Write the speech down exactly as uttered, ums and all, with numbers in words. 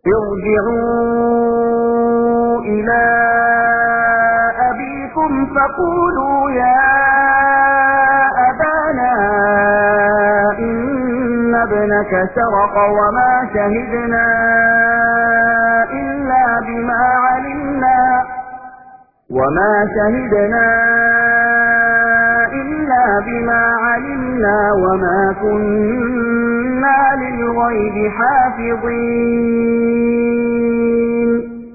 ارجعوا إلى أبيكم فقولوا يا أبانا إن ابنك سرق وما شهدنا إلا بما علمنا وما شهدنا إلا بما علمنا وما كنا للغيب حافظين